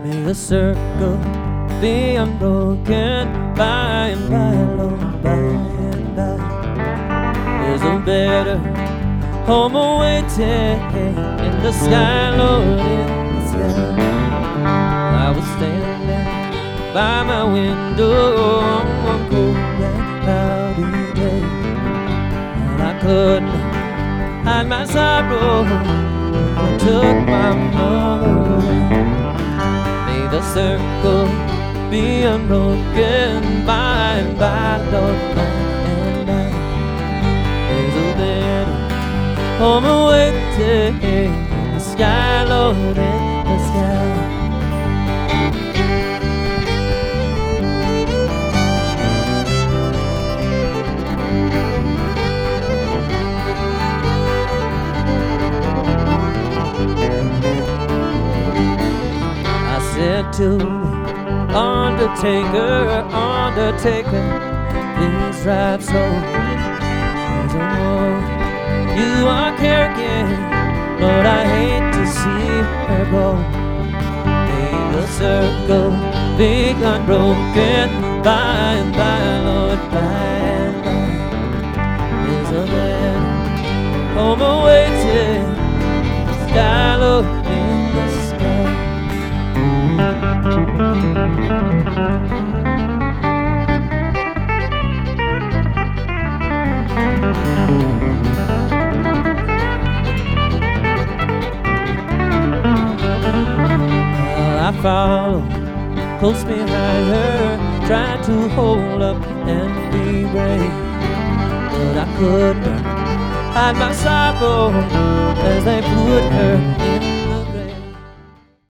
May the circle be unbroken by and by, Lord, by and by. There's a better home awaiting in the sky, Lord, in the sky. I was standing by my window on one cold and cloudy day, and I couldn't hide my sorrow. I took my mother away. May the circle be unbroken by and by, Lord, by and by. There's a better home awaiting in the sky, Lord, in the sky. Said to the undertaker, undertaker, please drive slow. There's a road you are carrying, Lord, I hate to see her go. May the circle be unbroken by and by, Lord, by and by. There's a better home awaiting, the sky, Lord, in the sky. I followed close behind her, trying to hold up and be brave, but I couldn't hide my sorrow as they put her in